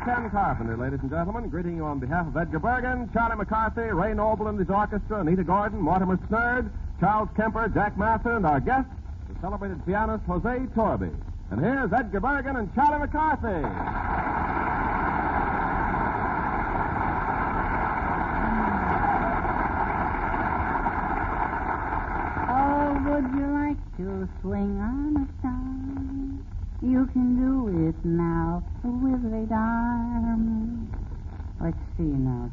Ken Carpenter, ladies and gentlemen, greeting you on behalf of Edgar Bergen, Charlie McCarthy, Ray Noble and his orchestra, Anita Gordon, Mortimer Snerd, Charles Kemper, Jack Mather, and our guest, the celebrated pianist Jose Torby. And here's Edgar Bergen and Charlie McCarthy. Would you like to swing on a star? You can do it now with radar. Let's see now.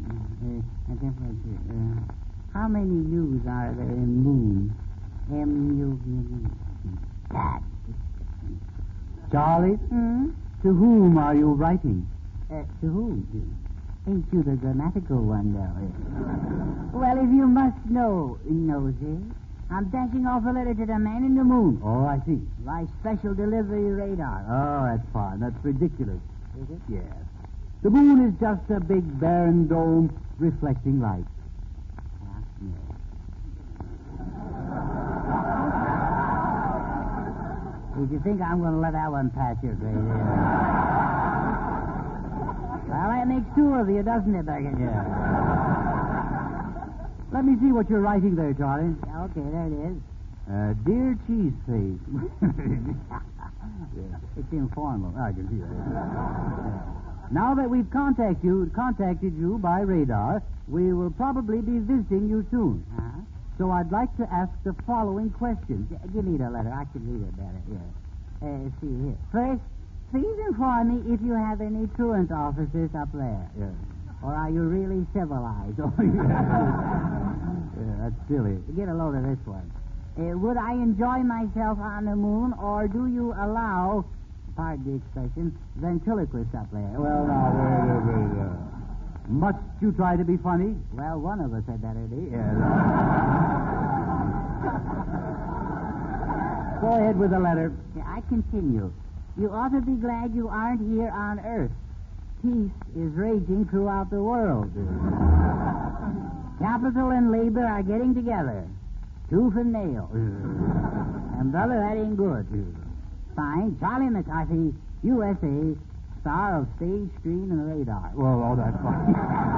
How many U's are there in moon? M-U-N. That. Charlie? Hmm? To whom are you writing? To whom? Ain't you the grammatical one, though? Well, if you must know, Nosy, I'm dashing off a letter to the man in the moon. Oh, I see. By special delivery radar. Oh, that's fine. That's ridiculous. Is it? Yes. The moon is just a big barren dome reflecting light. Did you think I'm going to let that one pass your grade? Well, that makes two of you, doesn't it, Bergen? Yeah. Let me see what you're writing there, Charlie. Okay, there it is. Dear Cheeseface. It's informal. I can see that. Now that we've contacted you by radar, we will probably be visiting you soon. Uh-huh. So I'd like to ask the following questions. Give me the letter. I can read it better. Here. See here. First, please inform me if you have any truant officers up there. Yeah. Or are you really civilized? Yeah, that's silly. Get a load of this one. Would I enjoy myself on the moon, or do you allow, pardon the expression, ventriloquists up there? Well, now, must you try to be funny? Well, one of us had better be. Yeah. Go ahead with the letter. I continue. You ought to be glad you aren't here on Earth. Peace is raging throughout the world. Capital and labor are getting together. Tooth and nail. And brother, that ain't good. Signed, Charlie McCarthy, USA, star of stage, screen, and radar. Well, oh, that's fine.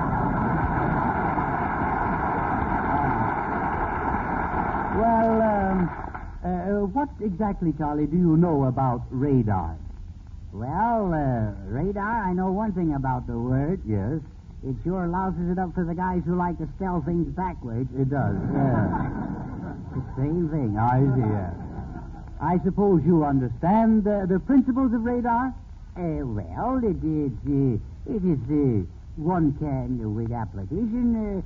What exactly, Charlie, do you know about radar? Well, radar, I know one thing about the word. Yes. It sure louses it up for the guys who like to spell things backwards. It does, yeah. The same thing. I see, yeah. I suppose you understand the principles of radar? Well, it is one can, with application,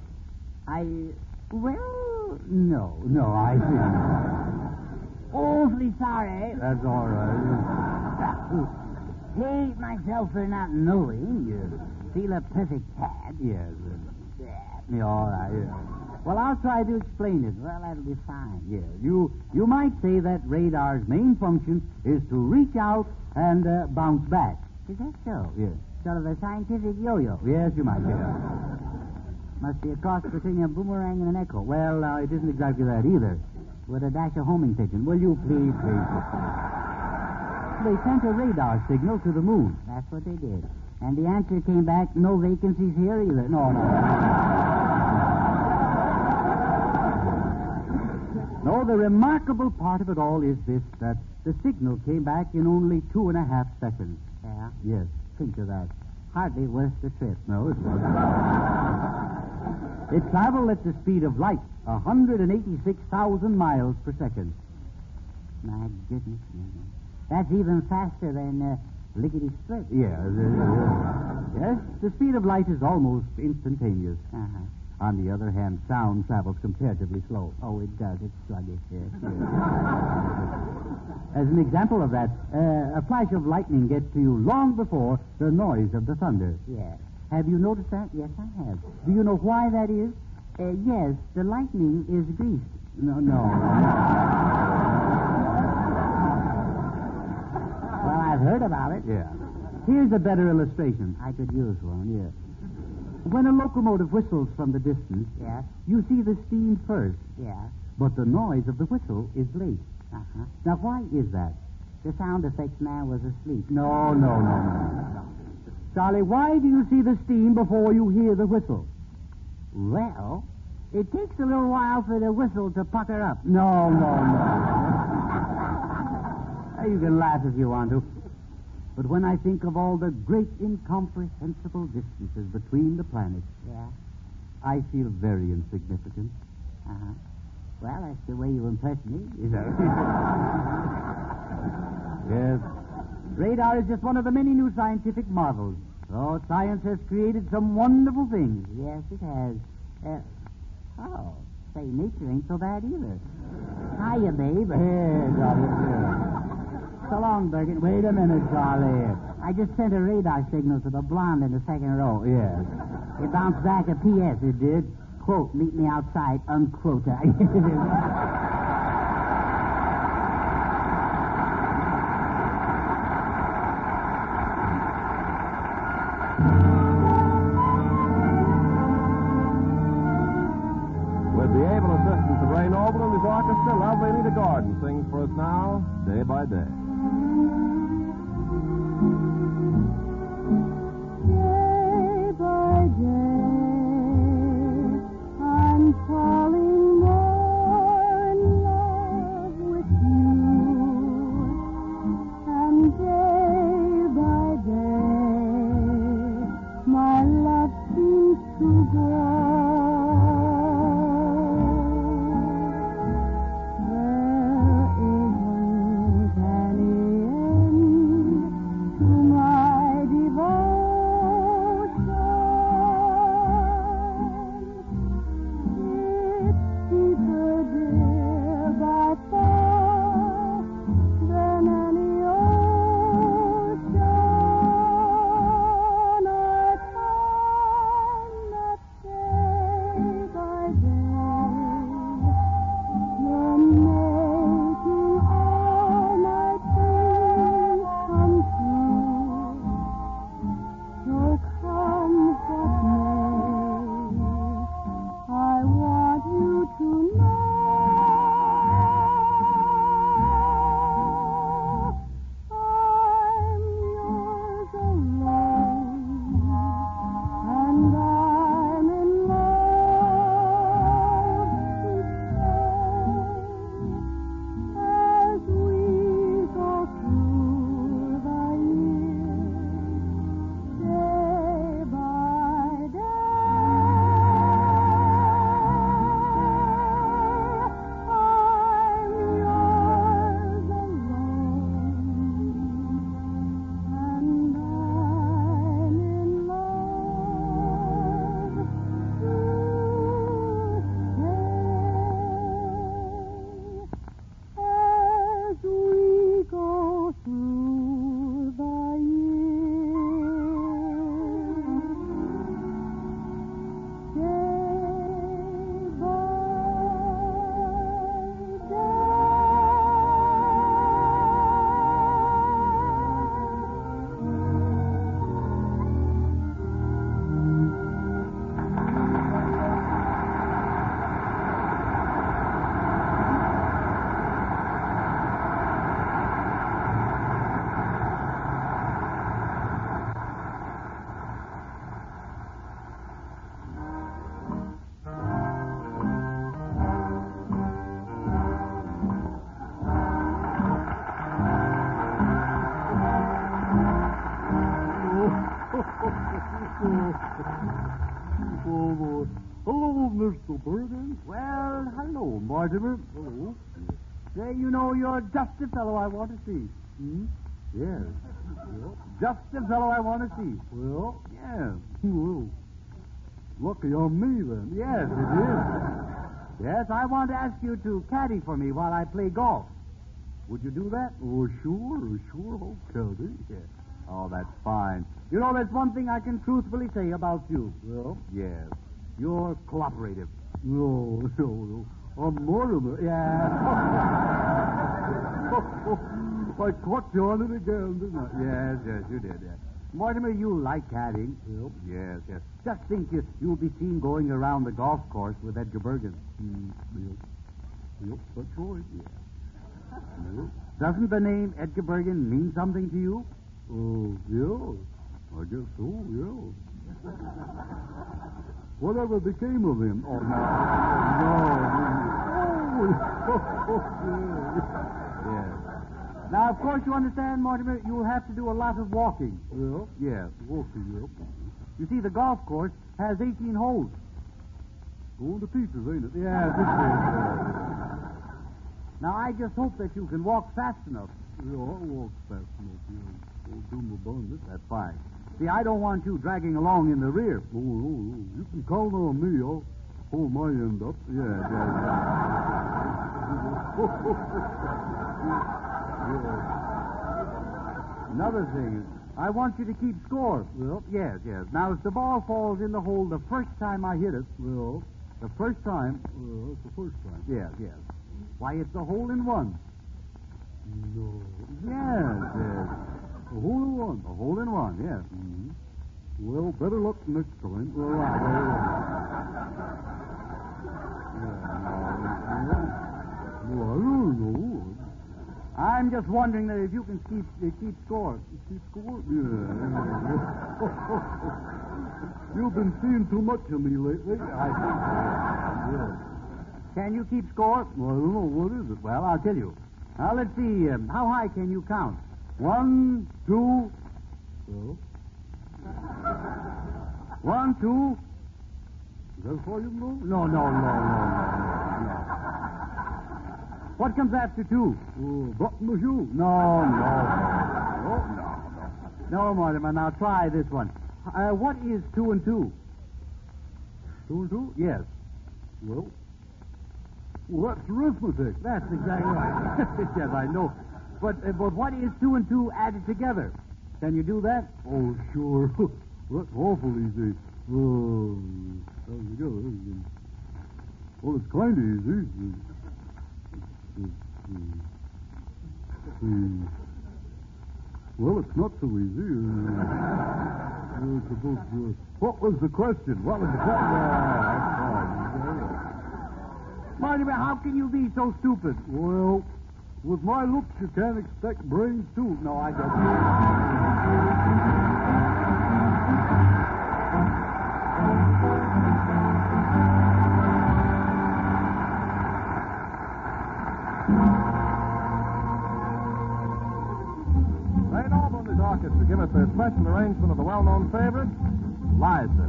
No, I see. Awfully sorry. That's all right. Hate myself for not knowing. Feel a perfect tad. Yes. Yeah, all right. Yeah. Well, I'll try to explain it. Well, that'll be fine. Yeah. You might say that radar's main function is to reach out and bounce back. Is that so? Yes. Sort of a scientific yo-yo. Yes, you might say that. Must be a cross between a boomerang and an echo. Well, it isn't exactly that either. With a dash of homing pigeon. Will you please? They sent a radar signal to the moon. That's what they did. And the answer came back, no vacancies here either. No. No, the remarkable part of it all is this, that the signal came back in only 2.5 seconds. Yeah? Yes, think of that. Hardly worth the trip. No, it wasn't. It traveled at the speed of light, 186,000 miles per second. My goodness. That's even faster than lickety-split. Yes, the speed of light is almost instantaneous. Uh-huh. On the other hand, sound travels comparatively slow. Oh, it does. It's sluggish. Yes. As an example of that, a flash of lightning gets to you long before the noise of the thunder. Yes. Have you noticed that? Yes, I have. Do you know why that is? Yes, the lightning is greased. No. Well, I've heard about it. Yeah. Here's a better illustration. I could use one. Yeah. When a locomotive whistles from the distance, Yes. you see the steam first, Yeah. but the noise of the whistle is late. Uh-huh. Now, why is that? The sound effects man was asleep. No. Charlie, why do you see the steam before you hear the whistle? Well, it takes a little while for the whistle to pucker up. No. You can laugh if you want to. But when I think of all the great incomprehensible distances between the planets, Yeah? I feel very insignificant. Uh-huh. Well, that's the way you impress me. Yes. Radar is just one of the many new scientific marvels. Oh, science has created some wonderful things. Yes, it has. Say, nature ain't so bad either. Hiya, babe. Here, Charlie. So long, Bergen. Wait a minute, Charlie. I just sent a radar signal to the blonde in the second row. Yes. It bounced back a P.S. It did? Quote, meet me outside, unquote. With the able assistance of Ray Noble and his orchestra, lovely Anita Gordon sings for us now, Day by Day. Day by day, I'm falling more in love with you. And day by day, my love seems to grow. There isn't any end to my devotion. It's deeper, dear, by far than any ocean. I find that day by day you're making all my dreams come true. So come what may, I want you to know I'm yours alone, and I'm in love to stay as we go through the years, day by day. I'm yours alone, and I'm in love to stay as we go through the years, day by Oh, hello, Mr. Bergen. Well, hello, Mortimer. Hello. Say, you know, you're just the fellow I want to see. Hmm? Yes. Well, just the fellow I want to see. Well, yeah. Well, lucky on me, then. Yes, it is. Yes, I want to ask you to caddy for me while I play golf. Would you do that? Oh, sure. I'll caddy. Yeah. Oh, that's fine. You know, there's one thing I can truthfully say about you. Well? Yes. You're cooperative. No. I'm Mortimer. Yeah. I caught you on it again, didn't I? Yes, you did, yes. Mortimer, you like caddying. Yep. Yes. Just think you'll be seen going around the golf course with Edgar Bergen. Yep, that's right. Yeah. Yep. Doesn't the name Edgar Bergen mean something to you? Oh, yeah. I guess so, yeah. Whatever became of him? Oh, no. Yes. Now, of course, you understand, Mortimer, you will have to do a lot of walking. Yeah? Yes. Walking, yep. You see, the golf course has 18 holes. Going to pieces, ain't it? Yeah, this is. Now, I just hope that you can walk fast enough. Yeah, I'll walk fast enough, yeah. I'll do my darndest. That's fine. See, I don't want you dragging along in the rear. Oh, you can count on me. I'll hold my end up. Yeah. Another thing, I want you to keep score. Well? Yes. Now, if the ball falls in the hole the first time I hit it, Well, the first time, that's the first time. yes. Why, it's a hole in one. No. Yes. A hole in one. A hole in one, yes. Mm-hmm. Well, better luck next time. All right. Well, I don't know. I'm just wondering that if you can keep score. Keep score? Yeah. You've been seeing too much of me lately. I think so. Yeah. Can you keep score? Well, I don't know. What is it? Well, I'll tell you. Now, let's see. How high can you count? 1, 2. Well, 1, 2. is that all you know? No. What comes after 2? Button the shoe. No. No, Mortimer. Now try this one. What is 2 and 2? 2 and 2? Yes. Well, that's arithmetic. That's exactly right. Yes, I know. But what is 2 and 2 added together? Can you do that? Oh, sure. That's awful easy. Together. Well, it's kind of easy. Well, it's not so easy. What was the question? Mortimer, how can you be so stupid? Well, with my looks, you can't expect brains, too. No, I don't. Ray Noble and his orchestra give us their special arrangement of the well-known favorite, Liza.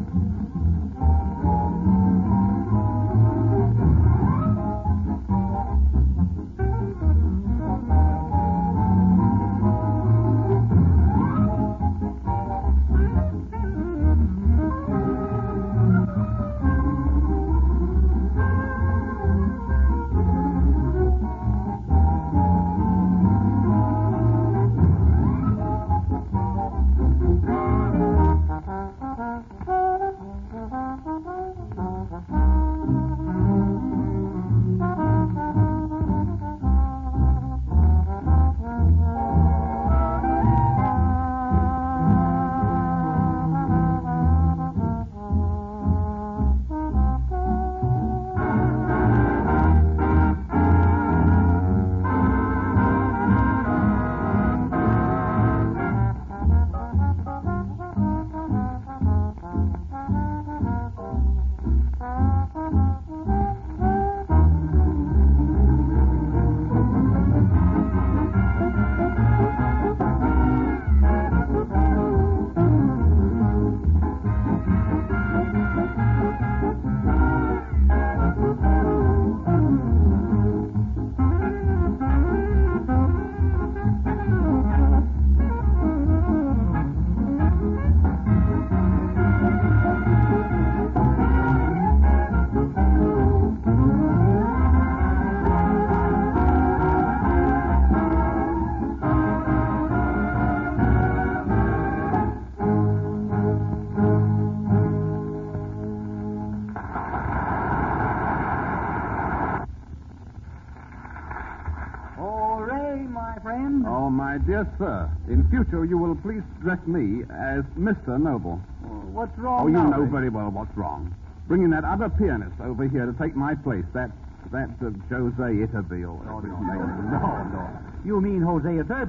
Oh, my dear sir, in future you will please address me as Mr. Noble. What's wrong Oh, you now, know Ray? very well what's wrong. Bringing that other pianist over here to take my place, that Jose Itterby, or whatever his name is. No. You mean Hosea Derby?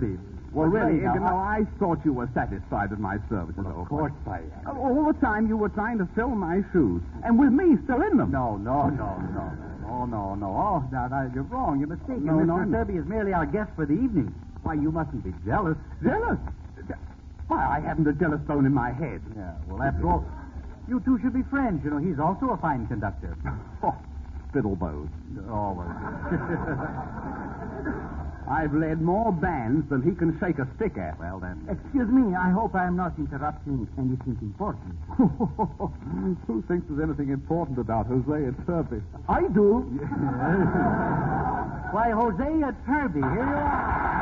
Well, really, now, I thought you were satisfied with my services, Of course I am. All the time you were trying to fill my shoes, and with me still in them. No. Oh, no. Oh, now, you're wrong. You're mistaken. No, Mr. I'm not. Derby is merely our guest for the evening. Why, you mustn't be jealous. Jealous? Why, I haven't a jealous bone in my head. Yeah, well, after all, you two should be friends. You know, he's also a fine conductor. Oh, fiddlebows. Oh, well. I've led more bands than he can shake a stick at. Well, then. Excuse me, I hope I am not interrupting anything important. Who thinks there's anything important about Hosea Turby? I do. Why, Hosea Turby, here you are.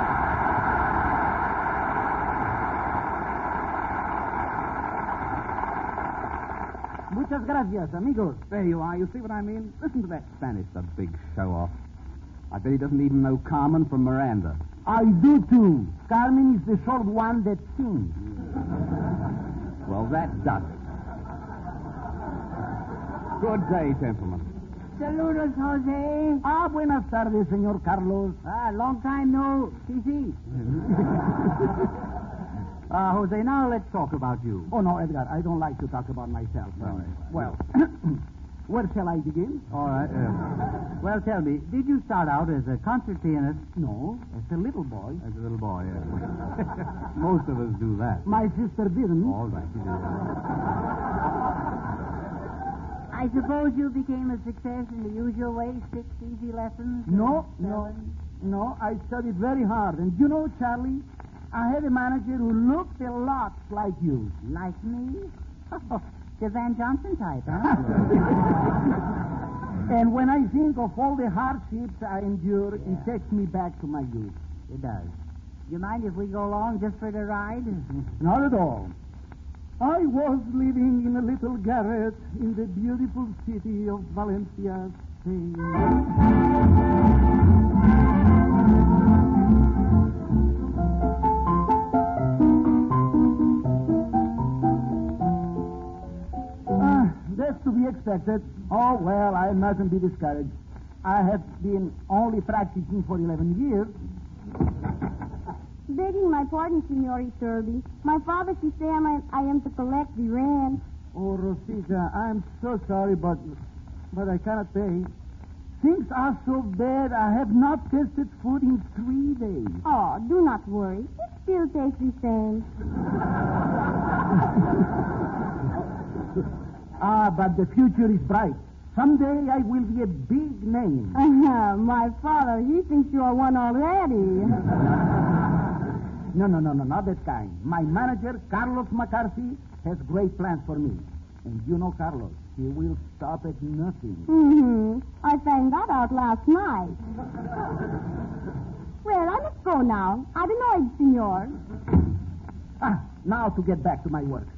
Muchas gracias, amigos. There you are. You see what I mean? Listen to that Spanish, the big show-off. I bet he doesn't even know Carmen from Miranda. I do too. Carmen is the short one that sings. Well, that does it. Good day, gentlemen. Saludos, Jose. Buenas tardes, señor Carlos. Long time no see. Jose, now let's talk about you. Oh, no, Edgar, I don't like to talk about myself. Well, where shall I begin? All right. Well, tell me, did you start out as a concert pianist? No, as a little boy. As a little boy, yes. Most of us do that. My sister didn't. All right, you do that. I suppose you became a success in the usual way, 6 easy lessons? No. I studied very hard. And you know, Charlie, I had a manager who looked a lot like you. Like me? The Van Johnson type, huh? And when I think of all the hardships I endured, it takes me back to my youth. It does. You mind if we go along just for the ride? Not at all. I was living in a little garret in the beautiful city of Valencia, Spain. That's to be expected. Oh, well, I mustn't be discouraged. I have been only practicing for 11 years. Begging my pardon, Signor Turby. My father says I am to collect the rent. Oh, Rosita, I'm so sorry, but I cannot pay. Things are so bad, I have not tasted food in 3 days. Oh, do not worry. It still tastes the same. But the future is bright. Someday I will be a big name. My father, he thinks you are one already. No, not that kind. My manager, Carlos McCarthy, has great plans for me. And you know Carlos, he will stop at nothing. Mm-hmm. I found that out last night. Well, I must go now. I've annoyed Signor. Now to get back to my work.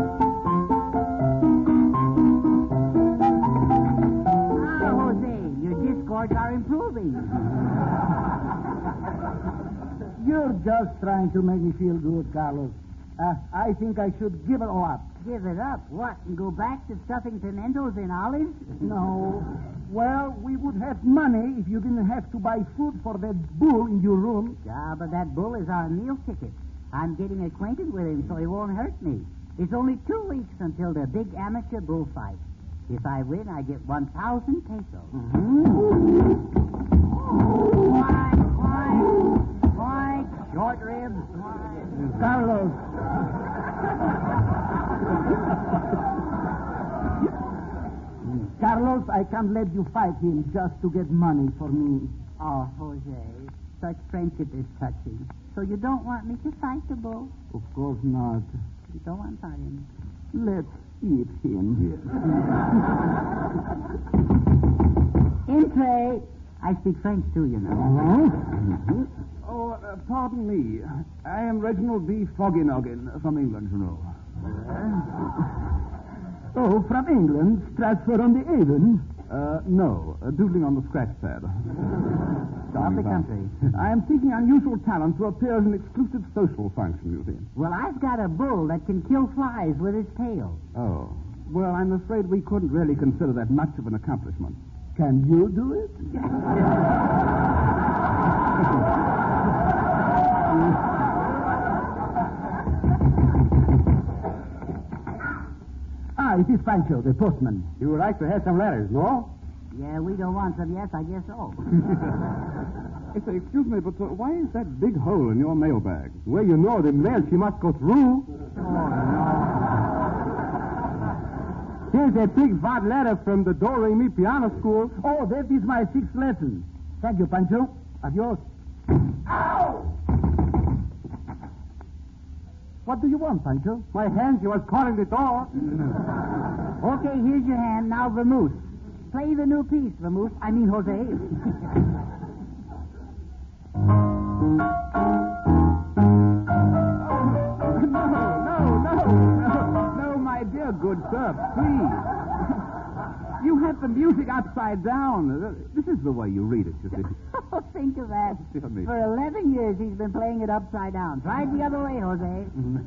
Jose, your discords are improving. You're just trying to make me feel good, Carlos. I think I should give it all up. Give it up? What, and go back to stuffing pimentos in olives? No. Well, we would have money if you didn't have to buy food for that bull in your room. Yeah, but that bull is our meal ticket. I'm getting acquainted with him so he won't hurt me. It's only 2 weeks until the big amateur bullfight. If I win, I get 1,000 pesos. Quite. Short ribs. Carlos. Carlos, I can't let you fight him just to get money for me. Oh, Jose, such friendship is touching. So you don't want me to fight the bull? Of course not. You don't want to fight him? Let's eat him. Entre. I speak French too, you know. Oh, pardon me. I am Reginald B. Foggynoggin from England, you know. Oh, from England? Stratford on the Avon? No. Doodling on the scratch pad. Of the country. I am seeking unusual talent to appear as an exclusive social function, you see. Well, I've got a bull that can kill flies with his tail. Oh. Well, I'm afraid we couldn't really consider that much of an accomplishment. Can you do it? Pancho, the postman. You would like to have some letters, no? Yeah, we don't want some. Yes, I guess so. Say, excuse me, but why is that big hole in your mailbag? Well, you know, the mail she must go through. Here's a big fat letter from the Do-Re-Mi piano school. Oh, that is my 6th lesson. Thank you, Pancho. Adios. Ow! What do you want, Pancho? My hand, she was calling the door. Okay, here's your hand. Now, Vermouth. Play the new piece, Vermouth. I mean, Jose. No, my dear good sir, please. You have the music upside down. This is the way you read it, you see. Oh, think of that. Dear me. For 11 years, he's been playing it upside down. Try it the other way, Jose.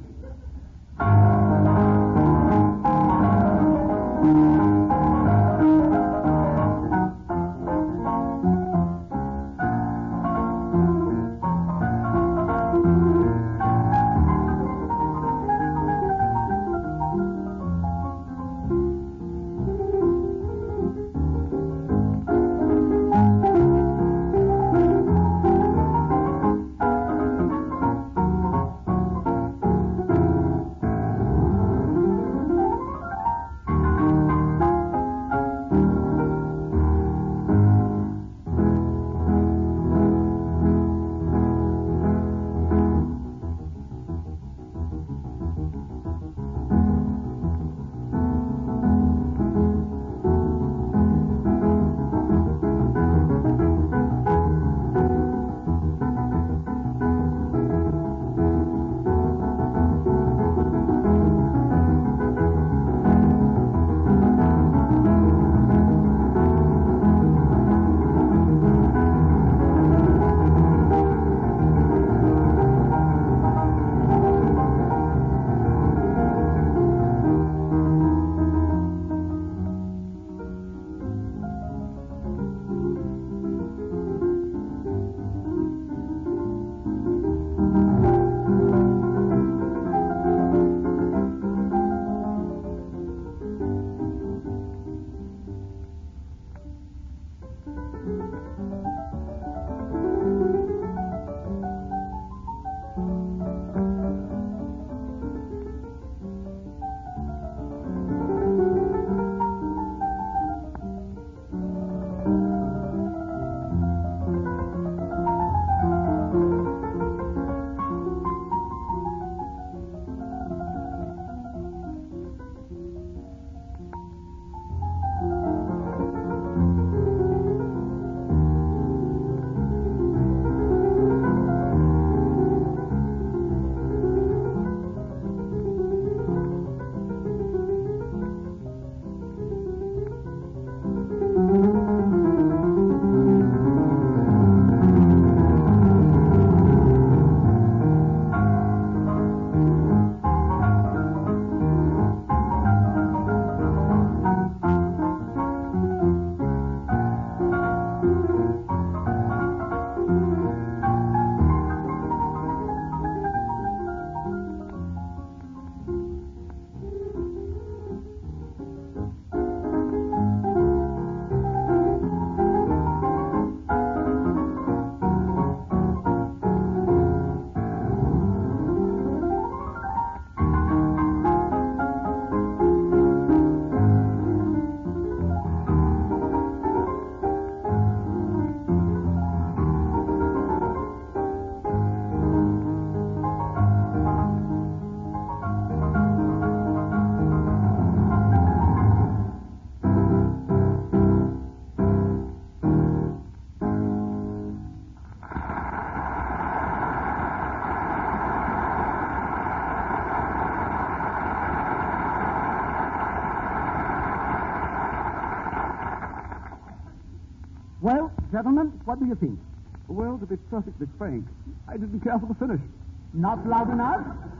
Well, gentlemen, what do you think? Well, to be perfectly frank, I didn't care for the finish. Not loud enough?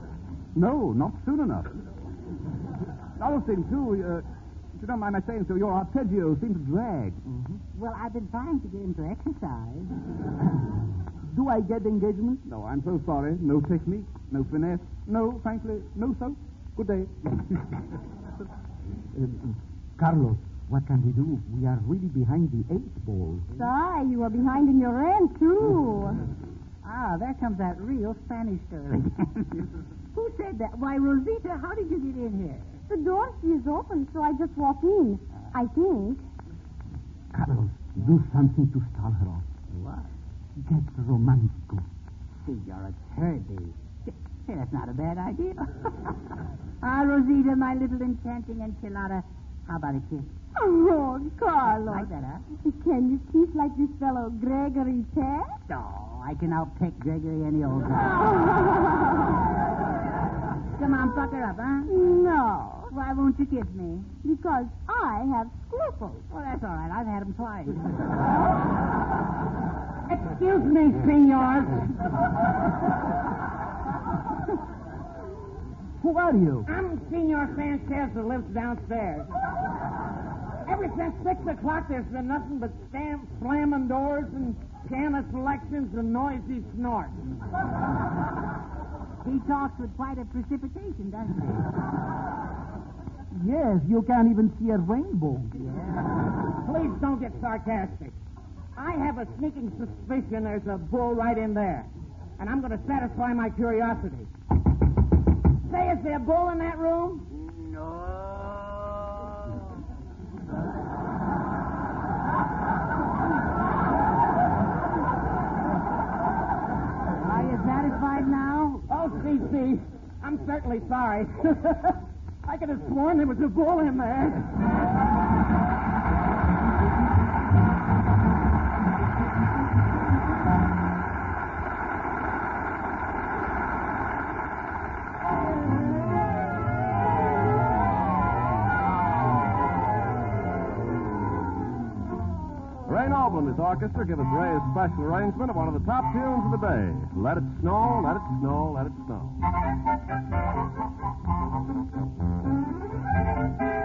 No, not soon enough. Another thing, too, if you don't mind my saying so, your arpeggio seemed to drag. Well, I've been trying to get him to exercise. Do I get the engagement? No, I'm so sorry. No technique, no finesse. No, frankly, no soap. Good day. Carlos, what can we do? We are really behind the 8 ball. Sorry, you are behind in your rent, too. Ah, there comes that real Spanish girl again. Who said that? Why, Rosita, how did you get in here? The door she is open, so I just walk in. I think. Carlos, do something to stall her off. What? Get romantico. Senora Turby. Hey, that's not a bad idea. Ah, Rosita, my little enchanting enchilada. How about a kiss? Oh, Carlos. Like that, huh? Can you kiss like this fellow Gregory Peck? Oh, I can outpick Gregory any old time. Come on, pucker up, huh? No, Why won't you kiss me? because I have scruples. Well, that's all right. I've had them twice. Excuse me, senors. Who are you? I'm Senor Sanchez who lives downstairs. Ever since 6 o'clock, there's been nothing but slamming doors and piano selections and noisy snorts. He talks with quite a precipitation, doesn't he? Yes, you can't even see a rainbow. Please don't get sarcastic. I have a sneaking suspicion there's a bull right in there. And I'm going to satisfy my curiosity. Say, is there a bull in that room? Are you satisfied now? Oh, C.C., I'm certainly sorry. I could have sworn there was a bull in there. Ray Noble and his orchestra give us Ray's special arrangement of one of the top tunes of the day. Let it snow, let it snow, let it snow.